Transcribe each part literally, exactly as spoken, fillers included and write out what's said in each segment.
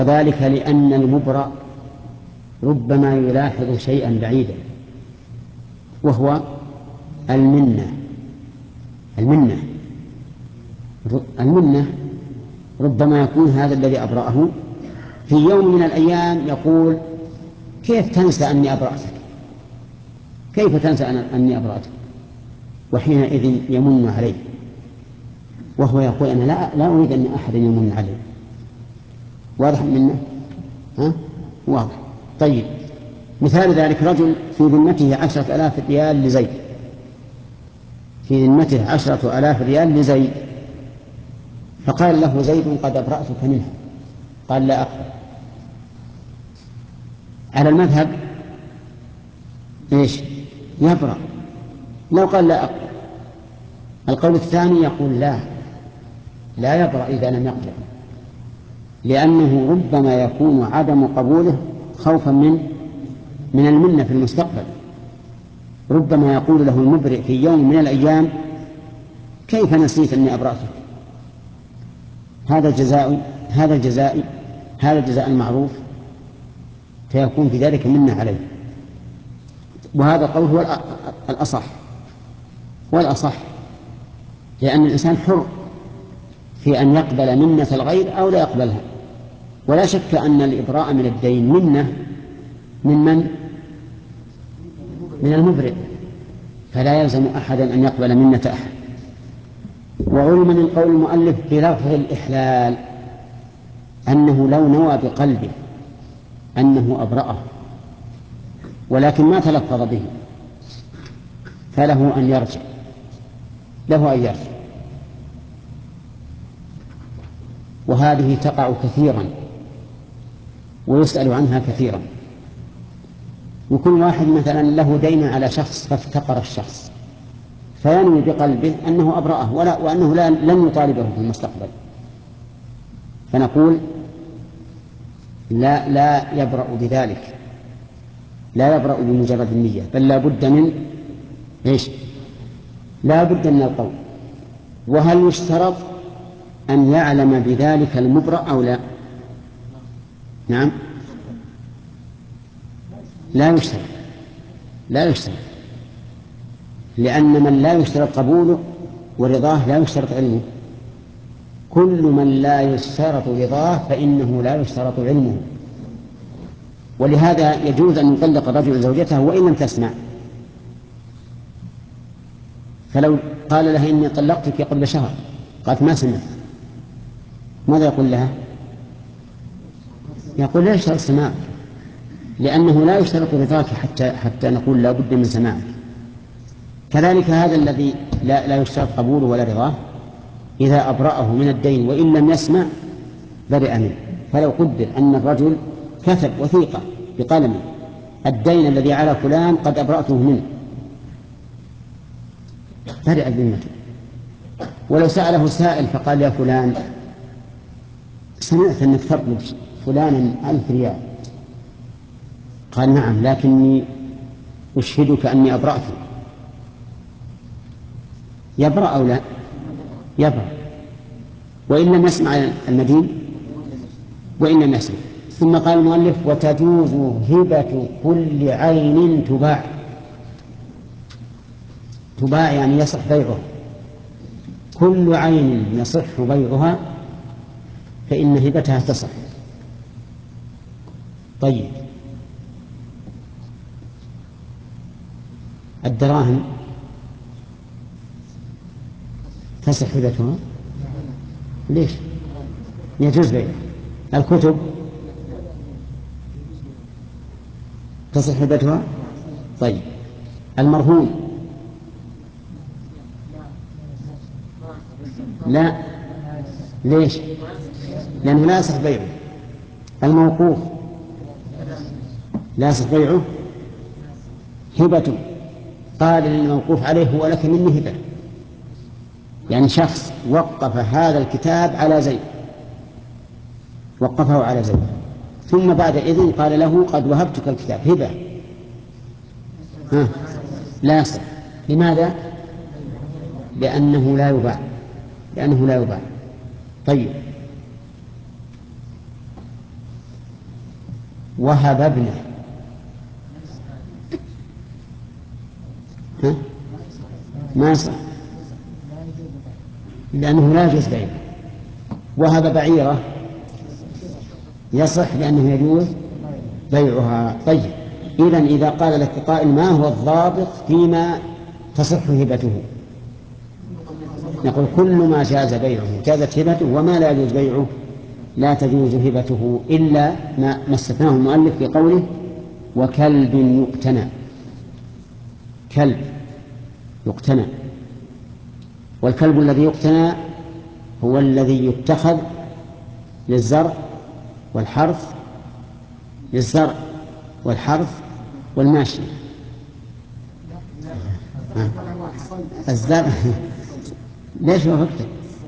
وذلك لأن المبرأ ربما يلاحظ شيئا بعيدا، وهو المنة. المنة المنة ربما يكون هذا الذي أبرأه في يوم من الأيام يقول: كيف تنسى أني أبرأتك؟ كيف تنسى أني أبرأتك؟ وحينئذ يمن عليه، وهو يقول: أنا لا, لا أريد أن أحد يمن عليه. واضح منه؟ ها؟ واضح. طيب، مثال ذلك: رجل في ذمته عشرة آلاف ريال لزيد، في ذمته عشرة آلاف ريال لزيد، فقال له زيد: قد أبرأتك منها. قال: لا أقبل. على المذهب إيش؟ يبرأ. لو قال: لا أقبل. القول الثاني يقول: لا لا يبرأ إذا لم يقبل، لأنه ربما يكون عدم قبوله خوفا من من المنة في المستقبل. ربما يقول له المبرئ في يوم من الأيام: كيف نسيت أني أبرأتك؟ هذا الجزاء هذا الجزاء هذا الجزاء المعروف، فيكون في ذلك منة عليه. وهذا القول هو الأصح والأصح لأن الإنسان حر في أن يقبل منة الغير أو لا يقبلها. ولا شك أن الإبراء من الدين منة من من؟ من المبرئ، فلا يلزم أحدا أن يقبل منة أحد. وعلم من قول المؤلف بلفظ الإحلال أنه لو نوى بقلبه أنه أبرأه ولكن ما تلفظ به فله أن يرجع له أن يرجع. وهذه تقع كثيرا ويسأل عنها كثيرا. وكل واحد مثلا له دين على شخص فافتقر الشخص فينوي بقلبه أنه أبرأه ولا وأنه لا لن يطالبه في المستقبل، فنقول لا لا يبرأ بذلك، لا يبرأ بمجرد النية، بل لا بد من إيش؟ لا بد من القول. وهل يشترط أن يعلم بذلك المبرأ أو لا؟ نعم، لا يشترط لا يشترط لأن من لا يشترط قبوله ورضاه لا يشترط علمه. كل من لا يشترط رضاه فإنه لا يشترط علمه. ولهذا يجوز أن يطلق الرجل زوجته وإن لم تسمع. فلو قال لها: إني طلقتك قبل شهر، قالت: ما سمعت، ماذا يقول لها؟ يقول: لا يشترط سماعك، لأنه لا يشترط رضاك حتى حتى نقول لا بد من سماعك. كذلك هذا الذي لا, لا يشترط قبوله ولا رضاه إذا أبرأه من الدين وإن لم يسمع برئ منه. فلو قدر أن الرجل كتب وثيقة بقلمه: الدين الذي على فلان قد أبرأته منه، برئ ذمته. ولو سأله سائل فقال: يا فلان، سمعت أنك تطلب فلانا ألف ريال. قال: نعم، لكني أشهدك أني أبرأته. يبرأ أو لا؟ يبرأ وإن لم يسمع المدين وإن لم يسمع. ثم قال المؤلف: وتجوز هبة كل عين تباع. تباع يعني يصح بيعها. كل عين يصح بيعها فإن هبتها تصح. طيب، الدراهم تصح هبتها؟ ليش؟ يجوز بيعها. الكتب تصح هبتها؟ طيب، المرهون لا. ليش؟ لأنه لا يصح بيعه. الموقوف لا يصح بيعه. هبته قال للموقوف عليه: هو لك مني هبة، يعني شخص وقف هذا الكتاب على زيد، وقفه على زيد، ثم بعد إذن قال له: قد وهبتك الكتاب هبة. ها، لا يصح. لماذا؟ لأنه لا يباع لأنه لا يباع. طيب، وهب ابنه ها؟ ما يصح، لأنه لا يجوز بيعه. وهب بعيرة يصح لأنه يجوز بيعها. طيب، إذن إذا قال لك قائل ما هو الضابط فيما تصح هبته؟ نقول كل ما جاز بيعه جازت هبته، وما لا يجوز بيعه لا تجوز هبته إلا ما استثناه المؤلف في قوله وكلب يقتنى. كلب يقتنى، والكلب الذي يقتنى هو الذي يتخذ للزرع والحرث للزرع والحرث والماشية. الزرع ليش وقفت؟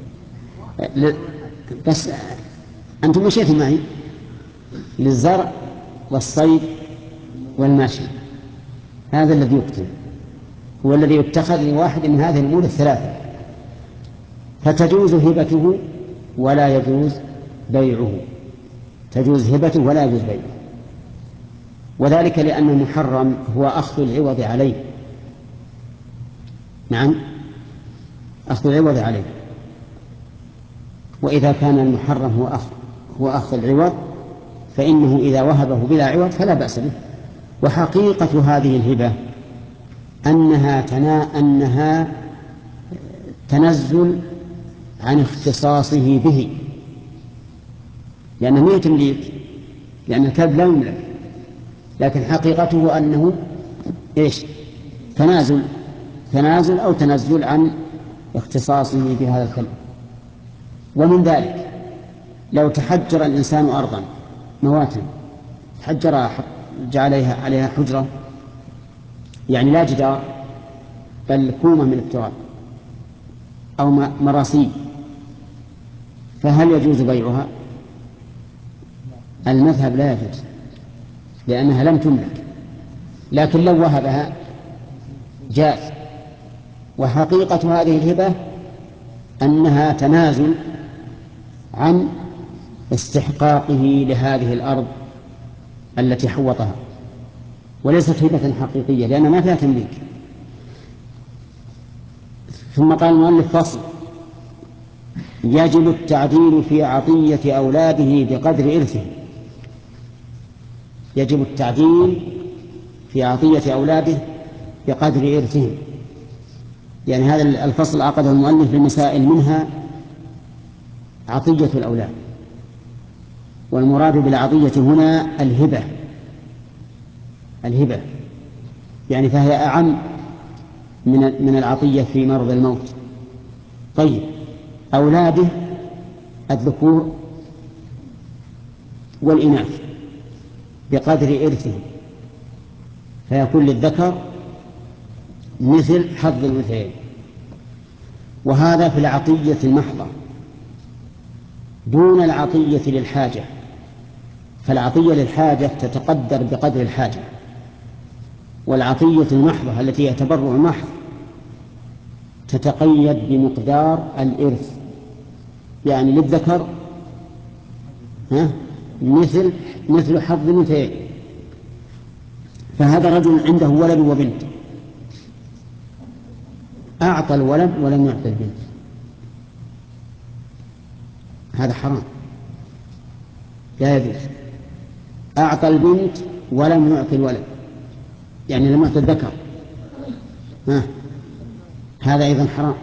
بس أنتم مشيتوا معي للزرع والصيد والماشية. هذا الذي يقتل هو الذي يتخذ لواحد من هذه الأمور الثلاثة، فتجوز هبته ولا يجوز بيعه. تجوز هبته ولا يجوز بيعه، وذلك لأن المحرم هو أخذ العوض عليه. نعم، أخذ العوض عليه. وإذا كان المحرم هو أخذ هو أخذ العوض فإنه إذا وهبه بلا عوض فلا بأس به. وحقيقة هذه الهبة أنها تنا أنها تنزل عن اختصاصه به، لأنه لا تمليك، لأن الكلب لا يملك، لكن حقيقته أنه إيش؟ تنازل تنازل أو تنزل عن اختصاصه بهذا الكلب. ومن ذلك لو تحجر الإنسان أرضا مواتا، تحجر جعل عليها عليها حجرة، يعني لا جدار بل كومة من التراب أو مراسيل، فهل يجوز بيعها؟ المذهب لا يجوز، لأنها لم تملك، لكن لو وهبها جاز. وحقيقة هذه الهبة أنها تنازل عن استحقاقه لهذه الأرض التي حوطها، وليست هبة حقيقية لأنها ما فيها تمليك. ثم قال المؤلف فصل: يجب التعديل في عطية أولاده بقدر إرثهم. يجب التعديل في عطية أولاده بقدر إرثهم، يعني هذا الفصل عقده المؤلف لمسائل منها عطية الأولاد، والمراد بالعطية هنا الهبة. الهبة يعني فهي أعم من من العطية في مرض الموت. طيب، أولاده الذكور والإناث بقدر إرثهم، فيكون للذكر مثل حظ الأنثيين، وهذا في العطية المحضة دون العطية للحاجة. فالعطية للحاجة تتقدر بقدر الحاجة، والعطية المحضة التي هي تبرع محض تتقيد بمقدار الإرث، يعني للذكر ها مثل مثل حظ الأنثيين. فهذا رجل عنده ولد وبنت، أعطى الولد ولم يعطي البنت، هذا حرام لا يجوز. أعطى البنت ولم يعطي الولد، يعني لم يعطي الذكر، ها هذا أيضا حرام.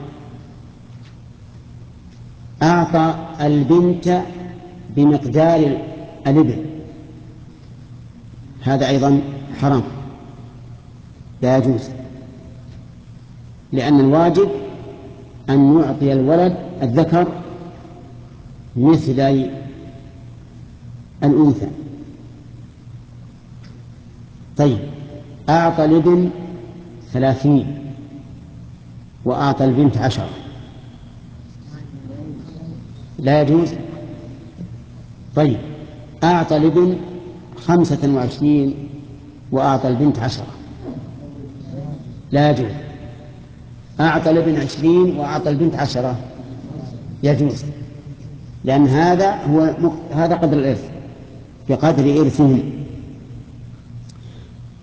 أعطى البنت بمقدار الابن، هذا أيضا حرام لا يجوز، لأن الواجب أن يعطي الولد الذكر مثل الأنثى. طيب، أعطى الابن ثلاثين وأعطى البنت عشرة، لا يجوز. طيب، أعطى الابن خمسة وعشرين وأعطى البنت عشرة، لا يجوز. أعطى الابن عشرين وأعطى البنت عشرة، يجوز، لأن هذا هو مق... هذا قدر الإرث بقدر إرثهم.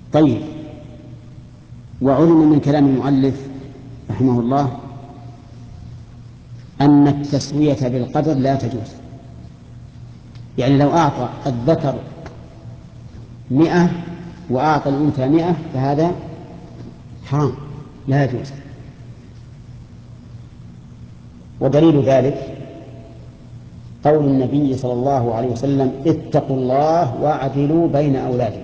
طيب، وعلم من كلام المؤلف رحمه الله أن التسوية بالقدر لا تجوز. يعني لو أعطى الذكر مئة وأعطى الأنثى مئة فهذا حرام لا يجوز. ودليل ذلك قول النبي صلى الله عليه وسلم: اتقوا الله واعدلوا بين أولادكم.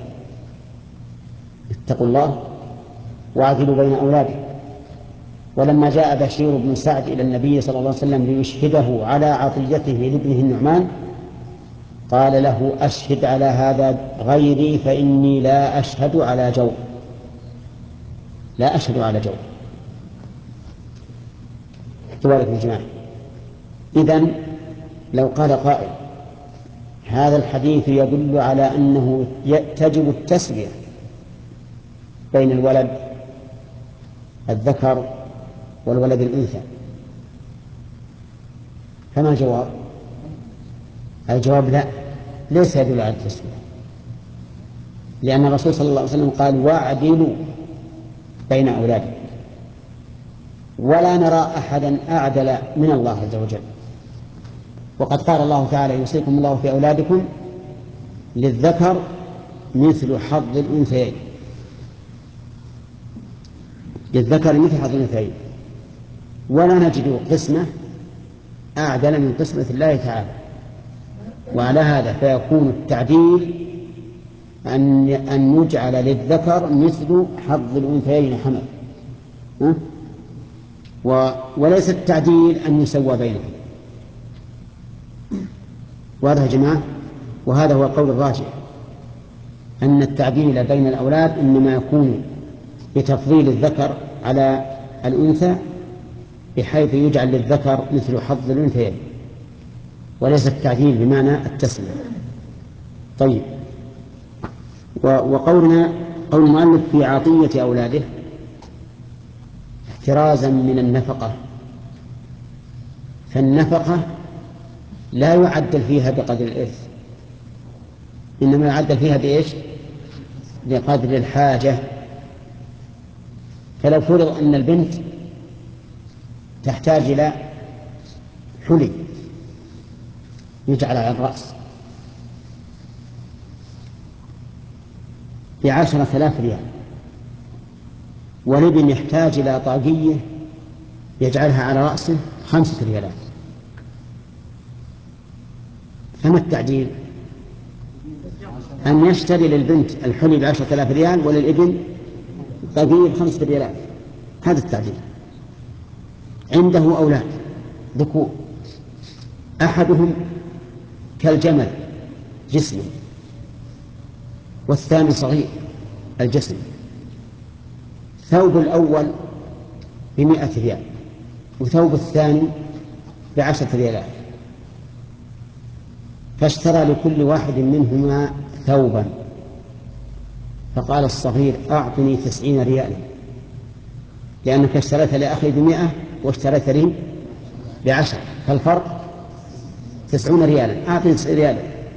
اتقوا الله واعدلوا بين أولادكم. ولما جاء بشير بن سعد إلى النبي صلى الله عليه وسلم ليشهده على عطيته لابنه النعمان قال له: أشهد على هذا غيري فإني لا أشهد على جور. لا أشهد على جور. احتوالك يا جماعة. إذن لو قال قائل: هذا الحديث يدل على أنه تجب التسوية بين الولد الذكر والولد الأنثى، فما الجواب؟ الجواب: لا، ليس يدل على التسوية، لأن الرسول صلى الله عليه وسلم قال: واعدلوا بين أولادكم، ولا نرى أحدا أعدل من الله عز وجل. وقد قال الله تعالى: يوصيكم الله في أولادكم للذكر مثل حظ الأنثيين. للذكر مثل حظ الأنثيين، ولا نجد قسمة أعدل من قسمة الله تعالى. وعلى هذا فيكون التعديل أن أن يجعل للذكر مثل حظ الأنثيين حمل، وليس التعديل أن يسوى بينهم. واضح يا جماعة؟ وهذا هو القول الراجح، أن التعديل بين الأولاد إنما يكون بتفضيل الذكر على الأنثى بحيث يجعل للذكر مثل حظ الأنثيين، وليس التعديل بمعنى التسوية. طيب، وقولنا قول المؤلف في عطية أولاده احترازا من النفقة، فالنفقة لا يعدل فيها بقدر الإرث، إنما يعدل فيها بإيش؟ بقدر الحاجة. فلو فرض أن البنت تحتاج إلى حلي يجعل على الرأس بعشرة آلاف ريال، والابن يحتاج إلى طاقية يجعلها على رأسه خمسة ريالات، فما التعديل؟ أن يشتري للبنت الحلي بعشرة آلاف ريال وللابن طاقية بخمسة ريالات. هذا التعديل. عنده أولاد ذكور، أحدهم كالجمل جسما، والثاني صغير الجسم. ثوب الأول بمئة ريال وثوب الثاني بعشرة ريالات، فاشترى لكل واحد منهما ثوبا، فقال الصغير: أعطني تسعين ريالا، لأنك اشتريت لأخي بمئة واشتريت لي بعشر، فالفرق تسعون ريالا، أعطني تسعين ريالا،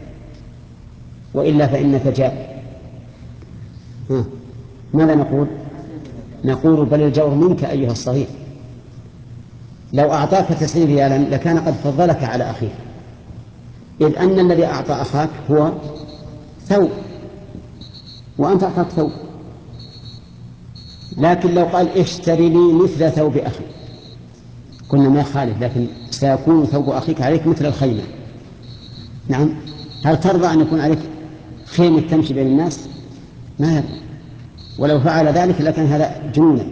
وإلا فإنك جاء. ماذا نقول؟ نقول: بل الجور منك أيها الصغير، لو أعطاك تسعين ريالا لكان قد فضلك على أخيك، إذ أن الذي أعطى أخاك هو ثوب وأنت أعطاك ثوب. لكن لو قال: اشتري لي مثل ثوب أخي، قلنا ما يخالف، لكن سيكون ثوب أخيك عليك مثل الخيمة. نعم، هل ترضى أن يكون عليك خيمة تمشي بين الناس؟ ما يرضى، ولو فعل ذلك لكان هذا جنونا.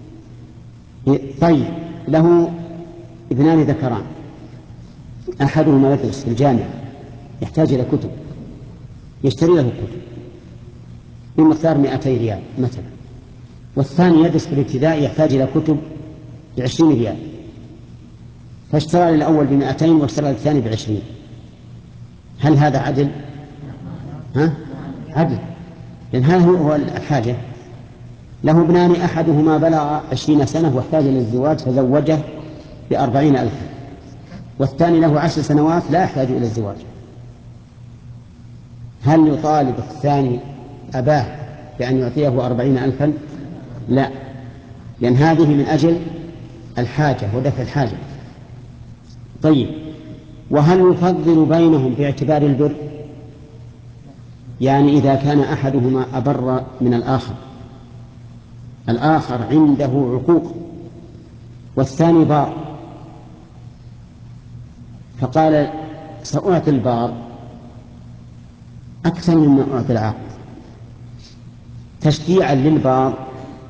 طيب، له ابنان ذكران، أحدهما يدرس في الجامعة يحتاج إلى كتب، يشتري له كتب بمقدار مئتي ريال مثلا، والثاني يدرس في الابتدائي يحتاج إلى كتب بعشرين ريال، فاشترى للأول بمئتين واشترى للثاني بعشرين. هل هذا عدل؟ ها؟ عدل، لأن هذا هو الحاجة. له ابنان أحدهما بلغ عشرين سنة واحتاج إلى الزواج فزوجه بأربعين ألفا، والثاني له عشر سنوات لا يحتاج إلى الزواج. هل يطالب الثاني أباه بأن يعطيه أربعين ألفا؟ لا، لأن هذه من أجل الحاجة ودفع الحاجة. طيب، وهل يفضل بينهم باعتبار البر؟ يعني إذا كان أحدهما أبر من الآخر، الآخر عنده عقوق والثاني بار، فقال سأعطي البار أكثر مما أعطي العاق تشجيعا للبار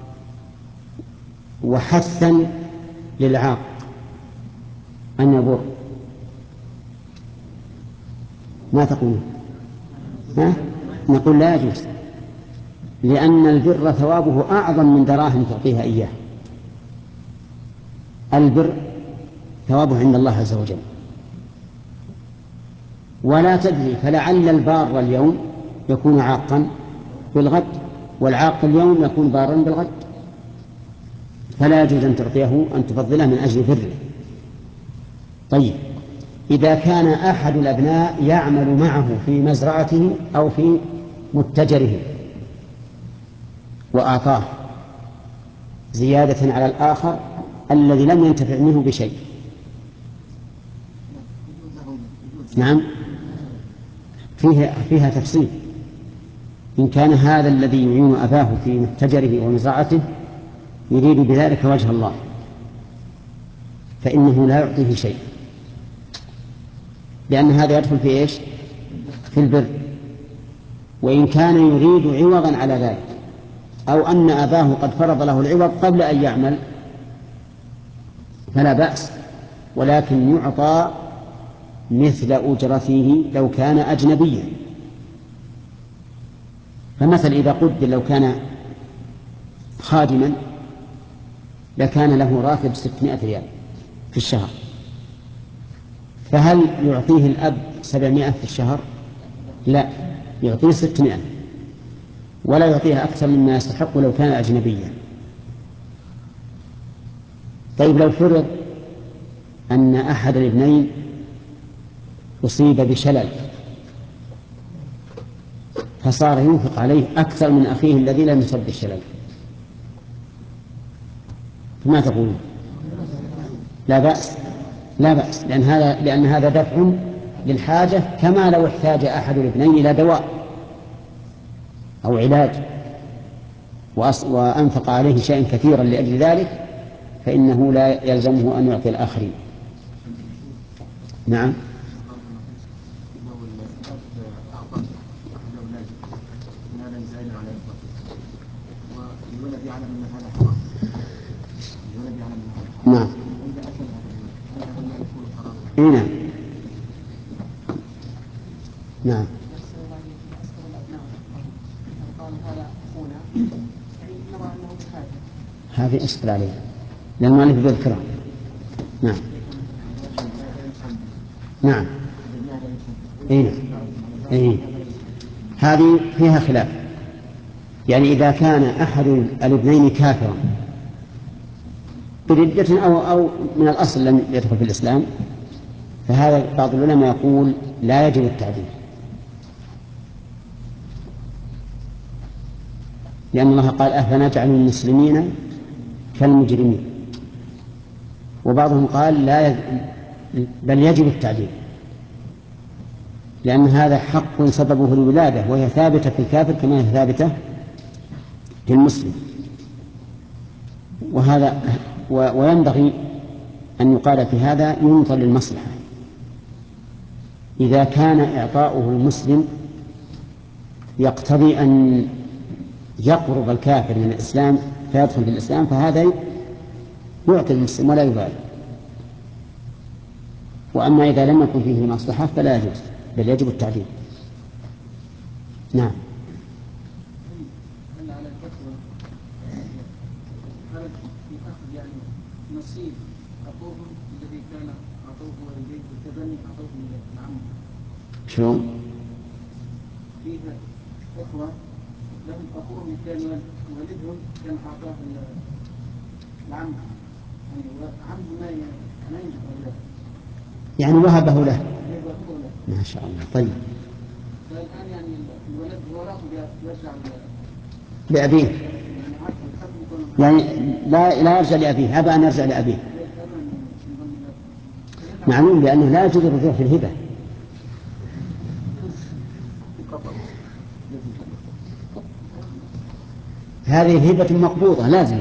وحثا للعاق أن يبر، ما تقول؟ ها؟ نقول لا يجوز، لأن البر ثوابه أعظم من دراهم تعطيها إياه. البر ثوابه عند الله عز وجل، ولا تدري، فلعل البار اليوم يكون عاقا بالغد، والعاق اليوم يكون بارا بالغد، فلا يجوز أن تعطيه أن تفضله من أجل بره. طيب، إذا كان أحد الأبناء يعمل معه في مزرعته أو في متجره وأعطاه زيادة على الآخر الذي لم ينتفع منه بشيء، نعم، فيها, فيها تفصيل. إن كان هذا الذي يعين أباه في متجره ومزرعته يريد بذلك وجه الله فإنه لا يعطيه شيء، لأن هذا يدخل في إيش؟ في البر. وإن كان يريد عوضا على ذلك، أو أن أباه قد فرض له العوض قبل أن يعمل، فلا بأس، ولكن يعطى مثل أجرته لو كان أجنبيا. فمثل إذا قدر لو كان خادما لكان له راتب ستمائة ريال في الشهر، فهل يعطيه الأب سبعمائة في الشهر؟ لا، يعطيه ستمائة، ولا يعطيه أكثر مما يستحق لو كان أجنبيا. طيب، لو فرض أن أحد الابنين أصيب بشلل فصار ينفق عليه أكثر من أخيه الذي لم يصب بالشلل، فما تقول؟ لا بأس، لا بأس، لأن هذا لأن هذا دفع للحاجة، كما لو احتاج أحد الابنين إلى دواء أو علاج وأنفق عليه شيئا كثيرا لأجل ذلك، فإنه لا يلزمه أن يعطي الآخرين. نعم. نعم. نعم. نعم. هذه أشكل عليها لأن المؤلف يذكرها. نعم. نعم. إيه. إيه. هذه فيها خلاف، يعني إذا كان أحد الابنين كافرا بردة أو أو من الأصل لم يدخل في الإسلام، فهذا بعض العلماء يقول لا يجب التعديل، لأن الله قال أفنجعل المسلمين كالمجرمين، وبعضهم قال لا يج... بل يجب التعديل، لأن هذا حق سببه الولادة وهي ثابتة في الكافر كما هي ثابتة في المسلم. وهذا و... وينبغي أن يقال في هذا ينظر للمصلحة. إذا كان إعطاؤه المسلم يقتضي أن يقرب الكافر من الإسلام فيدخل في الإسلام، فهذا يعطي المسلم ولا يبالي. وأما إذا لم يكن فيه مصلحة فلا يجوز، بل يجب التعديل. نعم. هل على الفتوى هل يأخذ يعني نصيب أخوهم الذي كان أعطوه والديه بالتبني أعطوه العم؟ شو؟ فيها أخوة لهم أخوهم كان والدهم كان أعطاه العم، يعني عم ما ما ينجح أولاده، يعني وهبه له. ما شاء الله. طيب. فالآن يعني الولد هو راح يرجع لأبيه، يعني لا لا يرجع لأبيه، أبى أن يرجع لأبيه. معلوم لأنه لا يجوز الرجوع في الهبة. هذه هبة مقبوضة لازم.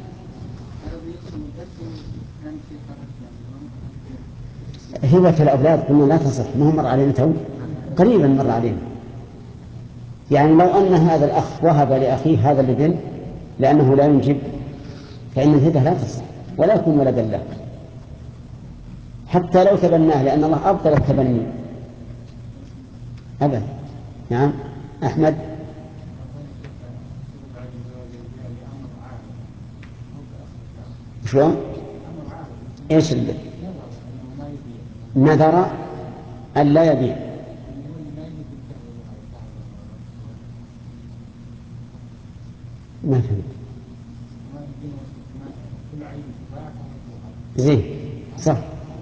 هبة الأولاد قلنا لا تصح، ما مر علينا تو قريبا مر علينا. يعني لو أن هذا الأخ وهب لأخيه هذا الابن لأنه لا ينجب فإن الهبة لا تصح ولا يكون ولدا له حتى لو تبناه، لأن الله أبطل التبني أبدا. نعم أحمد. شلون؟ إيش اللي نذر أن لا يبيع؟ ما فهمت. زين صح.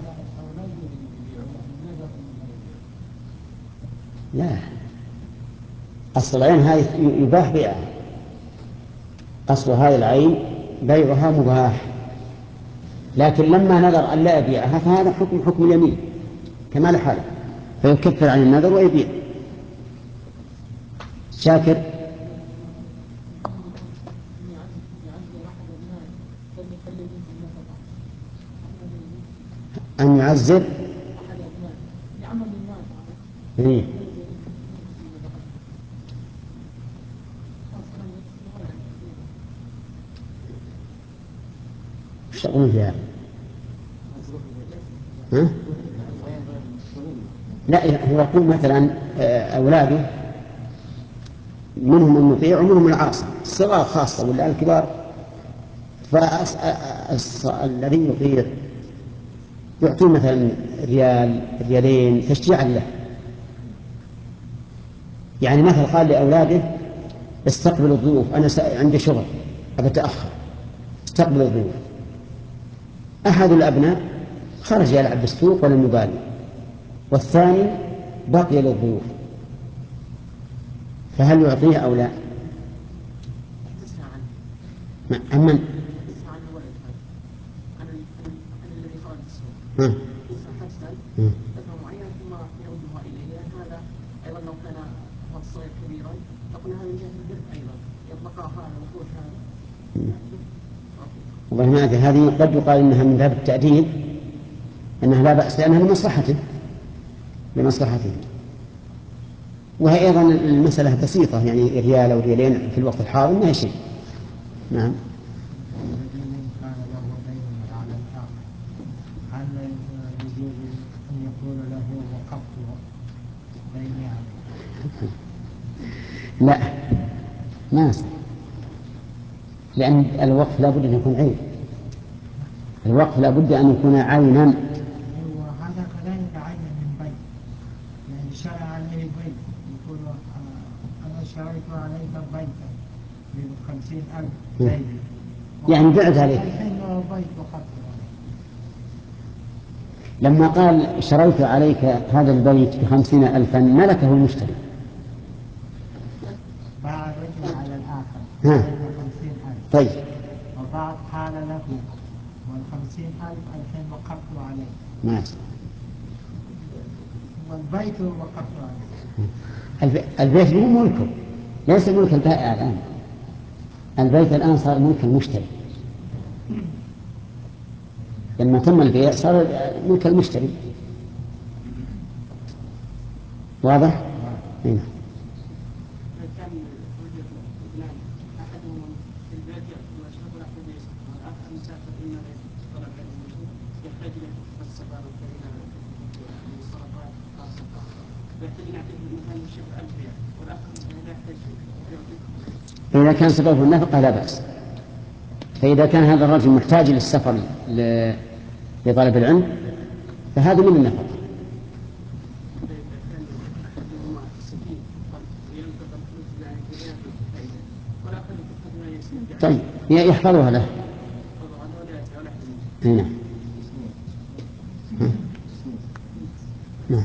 لا، أصل العين هذه يباح بيعها، أصل هذه العين بيعها مباح، لكن لما نذر أن لا يبيعها فهذا حكم حكم اليمين كما لحاله، فيكفر عن النذر ويبيع. شاكر. أن يعزر إيه؟ ايش تقولون فيها؟ ها؟ لا، هو يقول مثلا أولاده منهم المطيع ومنهم العاصي، الصغار خاصة ولا الكبار، فالذي يطيع يعطيه مثلا ريال ريالين تشجيعا له. يعني مثلا قال لأولاده استقبلوا الضيوف، أنا عندي شغل أتأخر، استقبلوا الضيوف. أحد الأبناء خرج يلعب بالسوق ولم يبالي، والثاني بقي للضيوف، فهل يعطيه أو لا؟ أمن والله ما أدري، هذه قد يقال إنها من باب التأديب، أنها لا بأس لأنها لمصلحته لمصلحته وهي أيضا المسألة بسيطة، يعني ريال أو ريالين في الوقت الحاضر ما هي شيء. نعم. لا ما يصح، لأن الوقف لا بد أن يكون عين، الوقف لا بد أن يكون عينا. وهذا كذلك عين من بيت، يعني شرع عليه بيت يقول أنا شريت عليك بيتا بخمسين ألف زيد، يعني بعت عليك. لما قال شريت عليك هذا البيت بخمسين ألفا ملكه المشتري، باع الرجل على الآخر بخمسين ألف. طيب. وبعد قال له والخمسين ألف الحين وقفت عليه. نعم. والبيت وقفت عليه. البيت مو ملكه، ليس ملك البائع الآن، البيت الآن صار ملك المشتري، لما تم البيع صار ملك المشتري. واضح؟ هنا. إذا كان سببه النفقة لا بأس، فإذا كان هذا الرجل محتاج للسفر لطلب العلم فهذا من النفقة. طيب يحفظها له. هنا. نعم.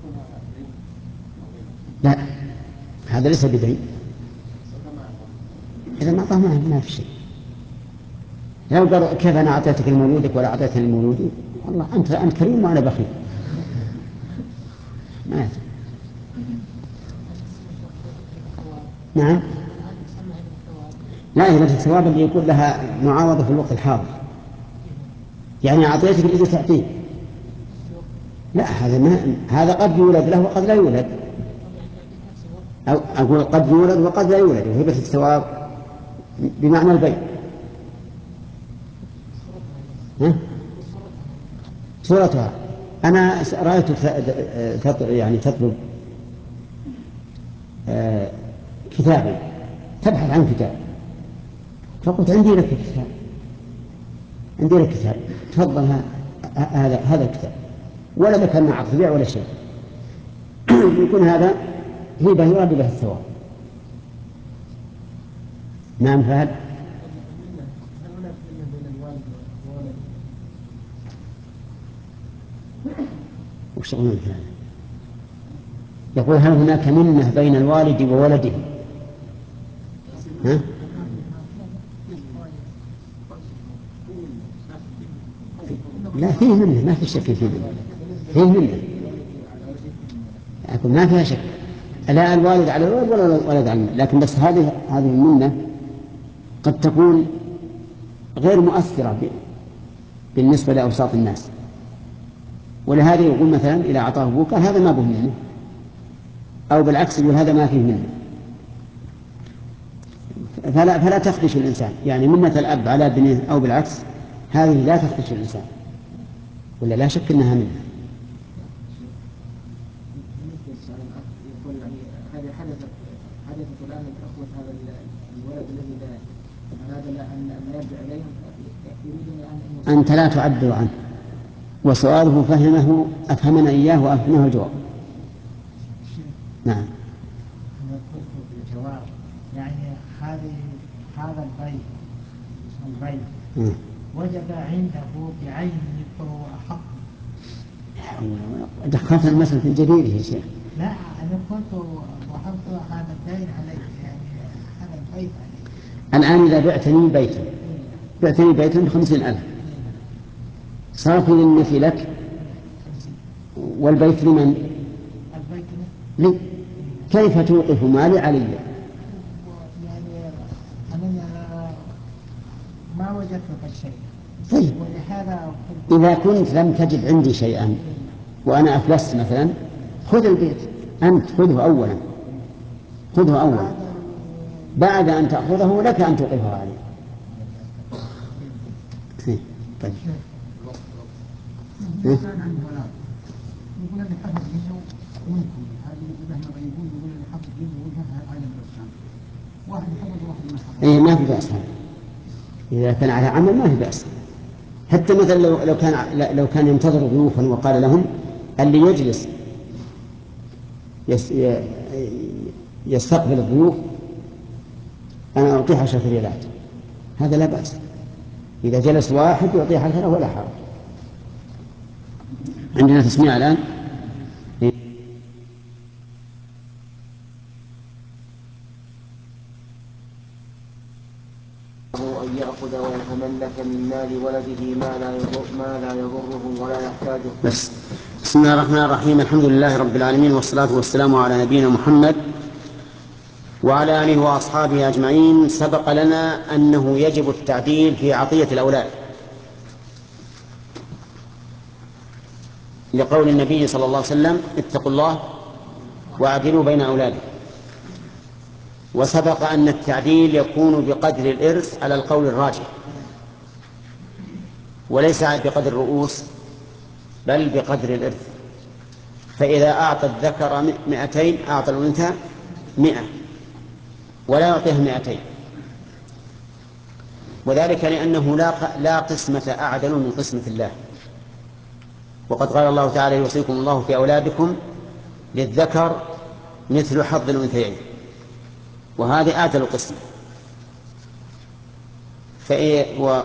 لا، هذا ليس بدين. إذا ما أعطاه ما في شيء. لو قال كيف أنا أعطيتك المولودك ولا أعطيتني المولودي، والله أنت أنت كريم وأنا بخيل. ما يفعل. نعم. لا، هي الثواب اللي يكون لها معاوضة في الوقت الحاضر. يعني أعطيتك اللي تعطيه. لا، هذا ما هذا قد يولد له وقد لا يولد. أو أقول قد يولد وقد لا يولد، وهبة الثواب بمعنى البيع. ها؟ صورتها أنا رأيت يعني تطلب آه كتابا، تبحث عن كتاب، فقلت عندي لك كتاب، عندي لك كتاب، تفضل هذا هذا الكتاب، ولا ذكرنا عقد بيع ولا شيء. يكون هذا هبة يراد به الثواب. نعم. فهل وش هذا؟ يقول هل هناك منة بين الوالد وولده؟ ها؟ لا، فيه منة، ما في شك فيه منة، فيه منة، أقول ما فيها شك. لا الوالد على الولد ولا الولد على الولد، لكن بس هذه هذه المنة قد تكون غير مؤثرة بالنسبة لأوساط الناس، ولهذا يقول مثلا إذا أعطاه أبوه قال هذا ما به منه، أو بالعكس يقول هذا ما فيه منه. فلا, فلا تخدش الإنسان، يعني منة الأب على ابنه أو بالعكس هذه لا تخدش الإنسان، ولا لا شك أنها منه. يقول يعني هذه حدثت حدثت الآن الأخوة هذا الولد الذي هذا أن يرجع إليهم يريدون أن أنت لا تعبر عنه، وسؤاله فهمه أفهمنا إياه وأفهمه الجواب. نعم. أنا قلت في الجواب يعني هذه هذا البيت البيت وجد عنده بعينه فهو أحق. دخلت المسألة في الجديد يا شيخ. لا، أنا كنت وحفظ هذا الدين عليك، يعني هذا البيت عليك. الآن إذا بعتني بيتا بعتني بيتا بخمسين ألف، صار في ذمتي لك، والبيت لمن؟ البيت لي. كيف توقف مالي علي؟ يعني أنا ما وجدت لك شيء. طيب ولهذا إذا كنت لم تجد عندي شيئا وأنا أفلست مثلا، خذ البيت أنت، خذه أولا، خذه أولا، بعد أن تأخذه لك أن توقفه عليه. طيب. يقول اللي حفظ منه منكم هذه إذا ما غيبون يقول اللي حفظ منه وجهها عالم الإسلام، واحد حفظ واحد ما حفظ. إيه ما في بأس، إذا كان على عمل ما في بأس. حتى مثلا لو لو كان لو كان ينتظر ضيوفا وقال لهم اللي يجلس يستقبل الضيوف أنا أعطيه عشرة ريالات، هذا لا بأس. إذا جلس واحد يعطيه عشرة ولا حرج. عندنا تسميع الآن. أن يأخذ ويتملك من مال ولده ما لا يضر ما لا يضره ولا يحتاجه. بس. بسم الله الرحمن الرحيم، الحمد لله رب العالمين، والصلاة والسلام على نبينا محمد وعلى آله وأصحابه أجمعين. سبق لنا أنه يجب التعديل في عطية الأولاد لقول النبي صلى الله عليه وسلم اتقوا الله واعدلوا بين أولادكم. وسبق أن التعديل يكون بقدر الإرث على القول الراجح، وليس بقدر الرؤوس بل بقدر الإرث. فإذا أعطى الذكر مئتين أعطى الأنثى مئة، ولا يعطيها مئتين، وذلك لأنه لا قسمة أعدل من قسمة الله. وقد قال الله تعالى يوصيكم الله في أولادكم للذكر مثل حظ الأنثيين، وهذه أعدل قسم. و...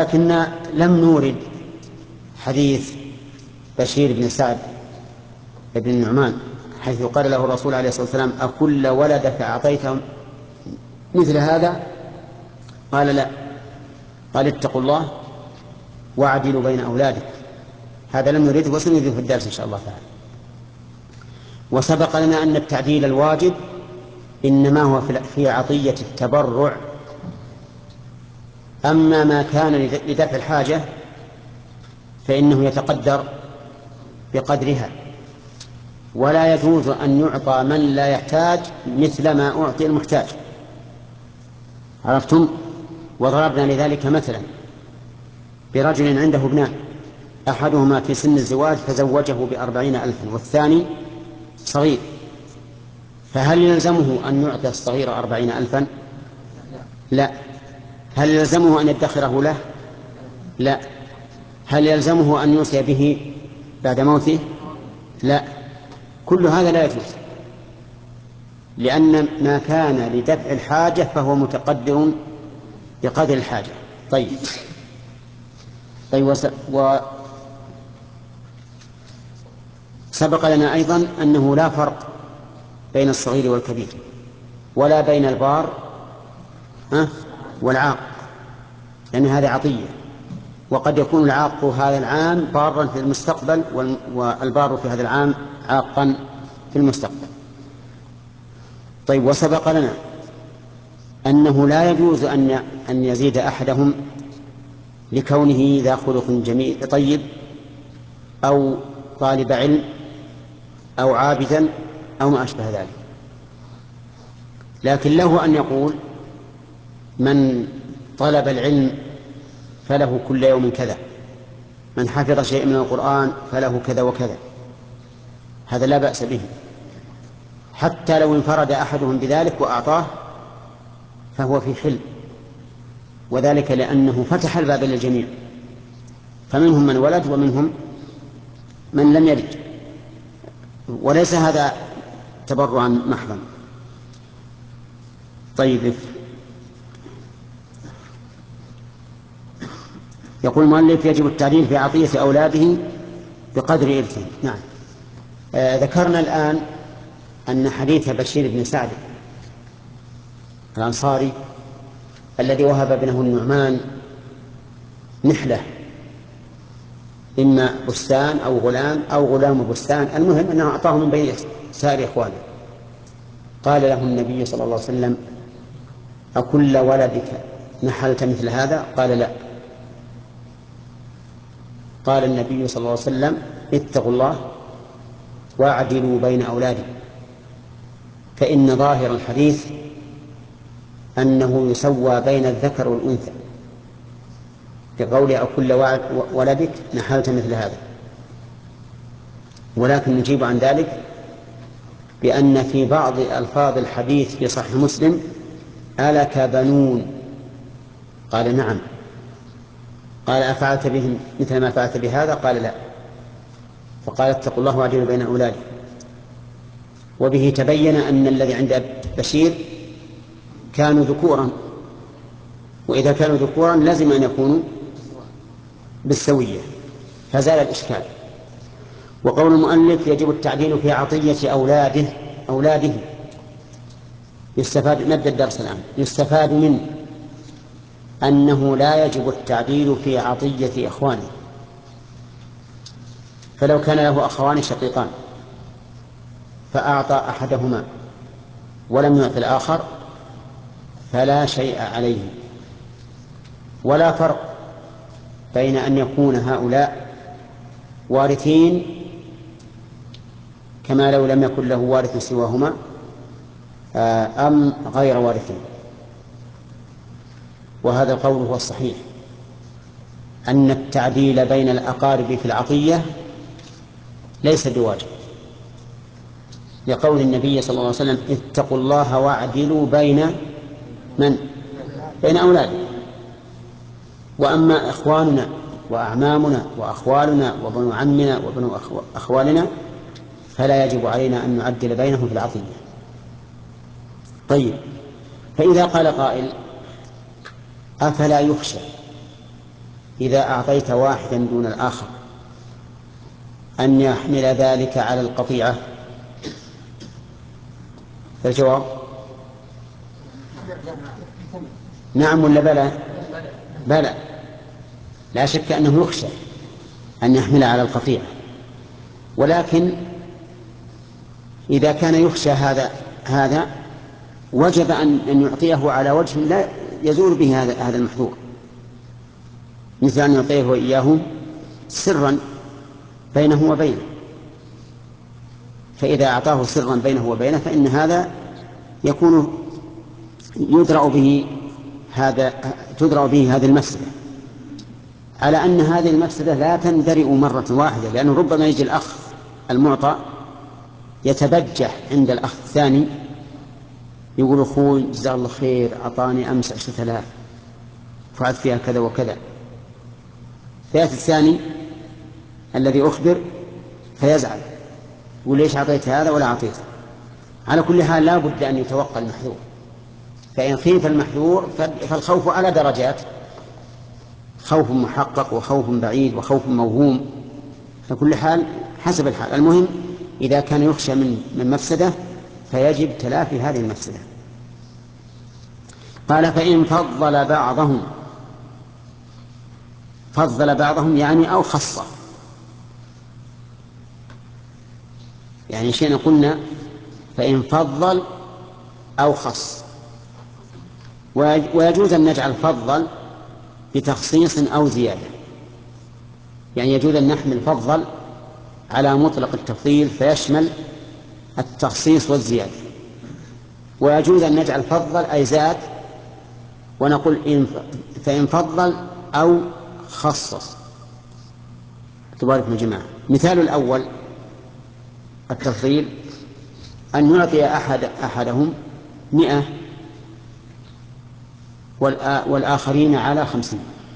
ولكن لم نورد حديث بشير بن سعد ابن النعمان حيث قال له الرسول عليه الصلاة والسلام أكل ولدك أعطيته مثل هذا؟ قال لا. قال اتقوا الله واعدلوا بين أولادكم. هذا لم نريده وسنريده في الدرس إن شاء الله تعالى. وسبق لنا أن التعديل الواجب إنما هو في عطية التبرع، أما ما كان لدفع الحاجة فإنه يتقدر بقدرها، ولا يجوز أن يعطى من لا يحتاج مثل ما أعطي المحتاج. عرفتم؟ وضربنا لذلك مثلا برجل عنده ابنان، أحدهما في سن الزواج فزوجه بأربعين ألفا والثاني صغير، فهل يلزمه أن يعطي الصغير أربعين ألفا؟ لا. هل يلزمه أن يدخره له؟ لا. هل يلزمه أن يوصي به بعد موته؟ لا. كل هذا لا يجوز، لأن ما كان لدفع الحاجة فهو متقدر بقدر الحاجة. طيب طيب وس... وسبق لنا أيضا أنه لا فرق بين الصغير والكبير، ولا بين البار ها والعاق، لأن هذه عطية، وقد يكون العاق هذا العام بارا في المستقبل والبار في هذا العام عاقا في المستقبل. طيب وسبق لنا أنه لا يجوز أن أن يزيد أحدهم لكونه ذا خلق جميل طيب أو طالب علم أو عابدا أو ما أشبه ذلك، لكن له أن يقول من طلب العلم فله كل يوم كذا، من حفظ شيء من القرآن فله كذا وكذا، هذا لا بأس به، حتى لو انفرد أحدهم بذلك وأعطاه فهو في حل، وذلك لأنه فتح الباب للجميع، فمنهم من ولد ومنهم من لم يلد، وليس هذا تبرعا محضا. طيب يقول المؤلف يجب التعديل في عطية أولاده بقدر إرثهم. نعم. آه ذكرنا الآن أن حديث بشير بن سعد الأنصاري الذي وهب ابنه النعمان نحلة، إما بستان أو غلام أو غلام بستان، المهم أنه أعطاه من بين سائر إخوانه. قال له النبي صلى الله عليه وسلم أكل ولدك نحلت مثل هذا؟ قال لا. قال النبي صلى الله عليه وسلم اتقوا الله واعدلوا بين أولادكم، فإن ظاهر الحديث أنه يسوى بين الذكر والأنثى، بقول أكل ولدك نحلت مثل هذا. ولكن نجيب عن ذلك بأن في بعض ألفاظ الحديث في صحيح مسلم ألك بنون؟ قال نعم. قال أفعلت بهم مثل ما فعلت بهذا؟ قال لا. فقال اتقوا الله واعدلوا بين أولادكم. وبه تبين أن الذي عند بشير كانوا ذكورا، وإذا كانوا ذكورا لازم أن يكونوا بالسوية، فزال الإشكال. وقول المؤلف يجب التعديل في عطية أولاده أولاده يستفاد، نبدأ الدرس الآن، يستفاد منه أنه لا يجب التعديل في عطية إخوانه. فلو كان له أخوان شقيقان فأعطى أحدهما ولم يعطي الآخر فلا شيء عليه، ولا فرق بين أن يكون هؤلاء وارثين كما لو لم يكن له وارث سواهما أم غير وارثين. وهذا القول هو الصحيح، أن التعديل بين الأقارب في العطية ليس بواجب، لقول النبي صلى الله عليه وسلم اتقوا الله واعدلوا بين من؟ بين أولادكم. وأما إخواننا وأعمامنا وأخوالنا وبنو عمنا وبنو أخوالنا فلا يجب علينا أن نعدل بينهم في العطية. طيب، فإذا قال قائل أفلا يخشى إذا أعطيت واحدا دون الآخر أن يحمل ذلك على القطيعة؟ الجواب نعم ولا بلى؟ بلى، لا شك أنه يخشى أن يحمل على القطيعة، ولكن إذا كان يخشى هذا هذا وجب أن أن يعطيه على وجه لا يزول به هذا هذا المحذور، مثل أن يعطيه وإياه سرا بينه وبينه، فإذا أعطاه سرا بينه وبينه فإن هذا يكون يدرأ به هذا تدرأ به هذه المفسدة، على أن هذه المفسدة لا تندرئ مرة واحدة، لأنه ربما يجي الأخ المعطى يتبجح عند الأخ الثاني يقول أخوي جزاه الله خير أعطاني أمس عشرة آلاف فعلت فيها كذا وكذا، فيأتي الثاني الذي أخبر فيزعل يقول ليش أعطيت هذا ولا أعطيت. على كل حال لا بد أن يتوقع المحذور، فإن خيف المحذور فالخوف على درجات، خوف محقق وخوف بعيد وخوف موهوم، فكل حال حسب الحال. المهم إذا كان يخشى من من مفسدة فيجب تلافي هذه المفسدة. قال فإن فضل بعضهم، فضل بعضهم يعني أو خصه، يعني شيء قلنا فإن فضل أو خص، ويجوز أن نجعل فضل بتخصيص أو زيادة، يعني يجوز أن نحمل فضل على مطلق التفضيل فيشمل التخصيص والزيادة، ويجوز أن نجعل فضل أي زاد ونقول إن فإن فضل أو خصص. تبارك يا جماعة. مثال الأول التفضيل أن يعطي أحد أحدهم مئة والآخرين على خمسين،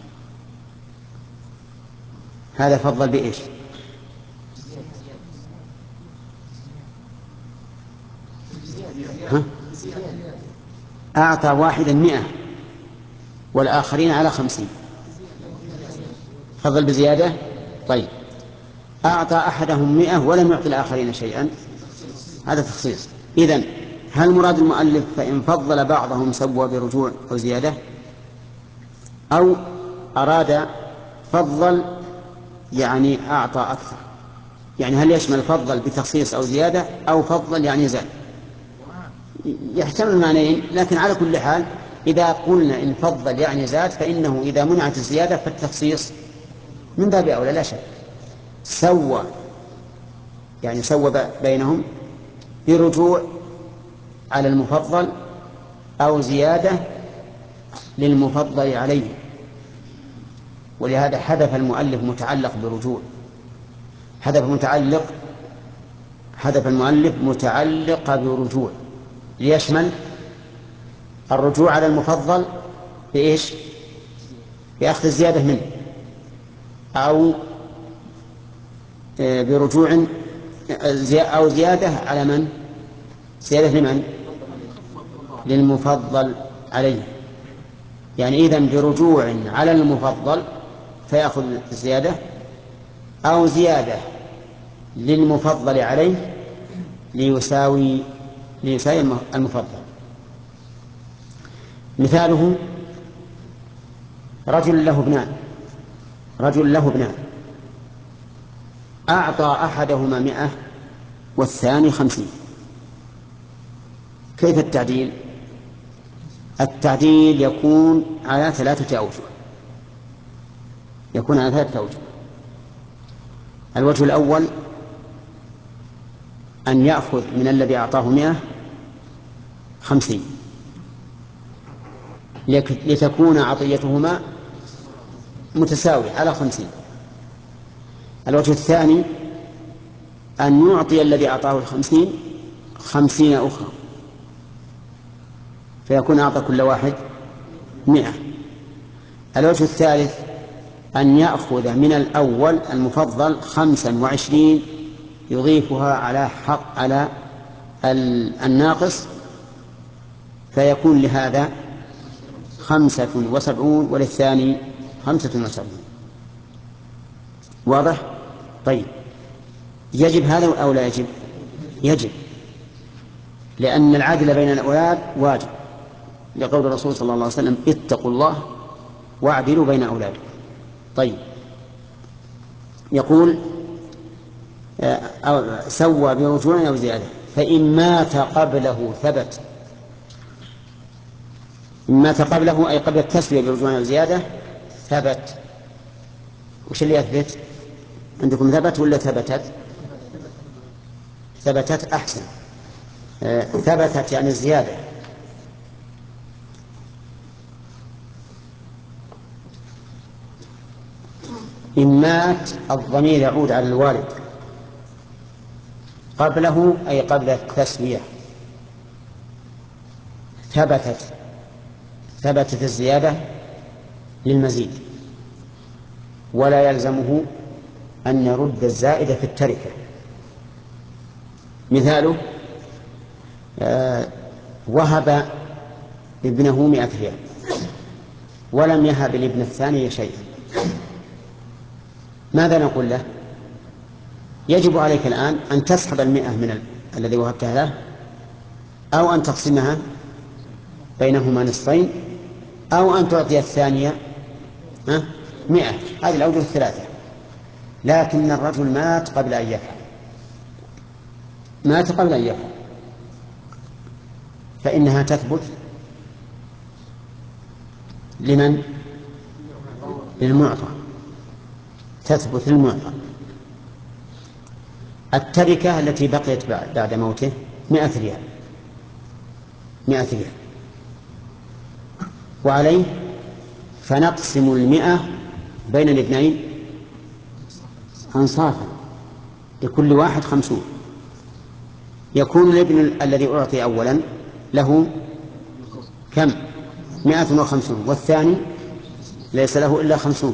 هذا فضل بإيش؟ ها؟ أعطى واحدا مئة والآخرين على خمسين، فضل بزيادة. طيب أعطى أحدهم مئة ولم يعطي الآخرين شيئا، هذا تخصيص. إذن هل مراد المؤلف فإن فضل بعضهم سوى برجوع أو زيادة، أو أراد فضل يعني أعطى أكثر؟ يعني هل يشمل فضل بتخصيص أو زيادة أو فضل يعني زاد؟ يحتمل المعنيين، لكن على كل حال إذا قلنا إن فضل يعني زاد فإنه إذا منعت الزيادة فالتخصيص من باب أولى لا شك. سوى يعني سوى بينهم برجوع على المفضل أو زيادة للمفضل عليه، ولهذا حذف المؤلف متعلق برجوع، حذف متعلق حذف المؤلف متعلق برجوع ليشمل الرجوع على المفضل بإيش؟ بأخذ الزيادة منه، أو برجوع أو زيادة على من؟ زيادة لمن؟ للمفضل عليه. يعني إذن برجوع على المفضل فيأخذ الزيادة، أو زيادة للمفضل عليه ليساوي ليساوي المفضل. مثاله رجل له ابنان رجل له ابنان أعطى أحدهما مئة والثاني خمسين، كيف التعديل؟ التعديل يكون على ثلاثة أوجه يكون على ثلاثة أوجه الوجه الأول أن يأخذ من الذي أعطاه مئة خمسين لتكون عطيتهما متساوية على خمسين. الوجه الثاني أن يعطي الذي أعطاه الخمسين خمسين أخرى فيكون أعطى كل واحد مئة. الوجه الثالث أن يأخذ من الأول المفضل خمسا وعشرين يضيفها على حق على الناقص فيكون لهذا خمسة وسبعون وللثاني خمسة وسبعون. واضح؟ طيب يجب هذا أو لا يجب؟ يجب، لأن العدل بين الأولاد واجب، لقول الرسول صلى الله عليه وسلم اتقوا الله واعدلوا بين أولادكم. طيب، يقول أو سوى برجوع أو زيادة، فإن مات قبله ثبت. إن مات قبله أي قبل التسوية برجوع أو زيادة ثبت. وش اللي يثبت عندكم، ثبت ولا ثبتت؟ ثبتت أحسن. آه ثبتت يعني الزيادة. إن مات الضمير يعود على الوالد، قبله أي قبل التسوية ثبتت ثبتت الزيادة للمزيد، ولا يلزمه أن يرد الزائدة في التركة. مثاله آه وهب ابنه مئة ريال ولم يهب الابن الثاني شيئا، ماذا نقول له؟ يجب عليك الآن أن تسحب المئة من ال... الذي وهبتها له، أو أن تقسمها بينهما نصفين، أو أن تعطي الثانية ها؟ مئة. هذه الأوجه الثلاثة. لكن الرجل مات قبل أن يفعل مات قبل أن يفعل فإنها تثبت لمن؟ للمعطى، تثبت للمعطى. التركة التي بقيت بعد موته مئة ريال مئة ريال وعليه فنقسم المئة بين الاثنين أنصافا، لكل واحد خمسون. يكون الابن الذي أعطي أولا له كم؟ مئة وخمسون، والثاني ليس له إلا خمسون،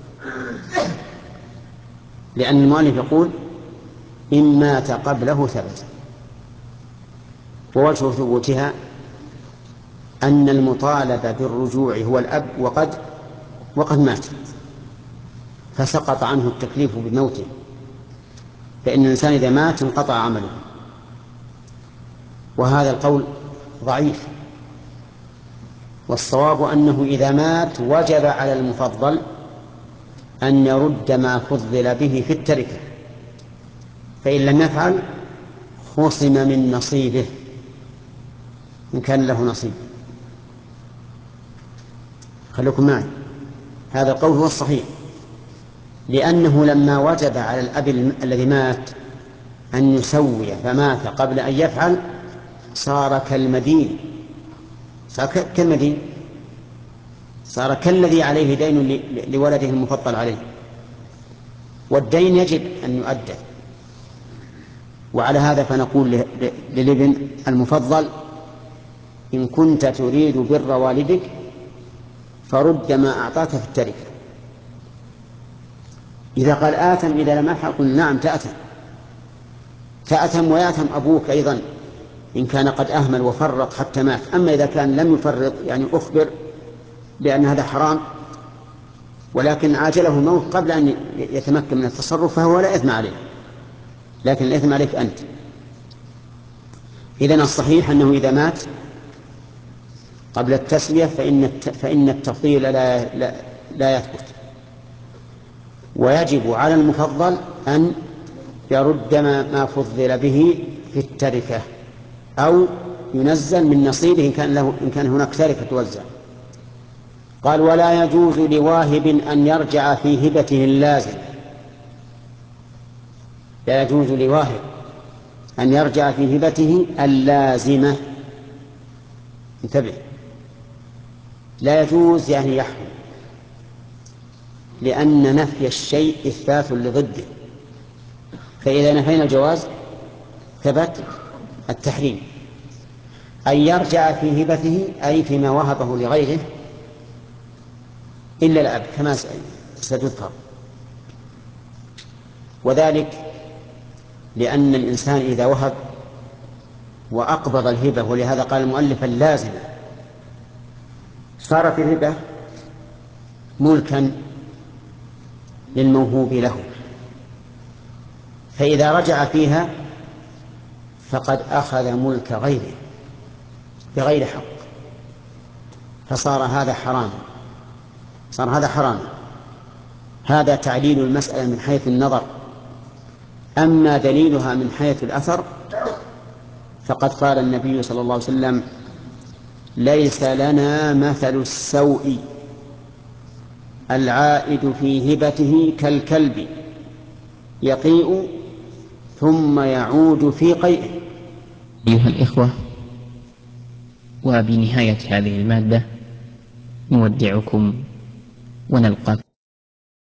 لأن المؤلف يقول إن مات قبله ثبت. ووجه ثبوتها أن المطالب بالرجوع هو الأب وقد وقد مات، فسقط عنه التكليف بموته، فإن الإنسان إذا مات انقطع عمله. وهذا القول ضعيف، والصواب أنه إذا مات وجب على المفضل أن يرد ما فضل به في التركة، فإن لم يفعل خصم من نصيبه إن كان له نصيب. خلوكم معي، هذا القول هو الصحيح، لأنه لما وجب على الأب الذي مات أن يسوي فمات قبل أن يفعل صار كالمدين، صار كالمدين صار كالذي عليه دين لولده المفضل عليه، والدين يجب أن يؤدى. وعلى هذا فنقول للابن المفضل إن كنت تريد بر والدك فرد ما أعطاك في التركة. إذا قال آثم إذا لم أفعل قل نعم تأثم تأثم ويأثم أبوك أيضا إن كان قد أهمل وفرط حتى مات. أما إذا كان لم يفرط يعني أخبر بأن هذا حرام ولكن عاجله الموت قبل أن يتمكن من التصرف فهو لا إثم عليه، لكن الإثم عليك أنت. إذن الصحيح أنه إذا مات قبل التسوية فإن فإن التفضيل لا لا, لا يثبت، ويجب على المفضل أن يرد ما فضل به في التركة أو ينزل من نصيبه إن كان له إن كان هناك تركة توزع. قال ولا يجوز لواهب أن يرجع في هبته اللازم. لا يجوز لواهب أن يرجع في هبته اللازمة. انتبه، لا يجوز يعني يحرم، لأن نفي الشيء إثبات لضده، فإذا نفينا الجواز ثبت التحريم. أن يرجع في هبته أي فيما وهبه لغيره إلا الأب كما ستذكر، وذلك لأن الإنسان إذا وهب وأقبض الهبة، ولهذا قال المؤلف اللازمة، صارت الهبة ملكا للموهوب له، فإذا رجع فيها فقد أخذ ملك غيره بغير حق، فصار هذا حراما، صار هذا حراما. هذا تعليل المسألة من حيث النظر. أما دليلها من حيث الأثر فقد قال النبي صلى الله عليه وسلم: ليس لنا مثل السوء العائد في هبته كالكلب يقيء ثم يعود في قيئه. أيها الإخوة، وبنهاية هذه المادة نودعكم ونلقاكم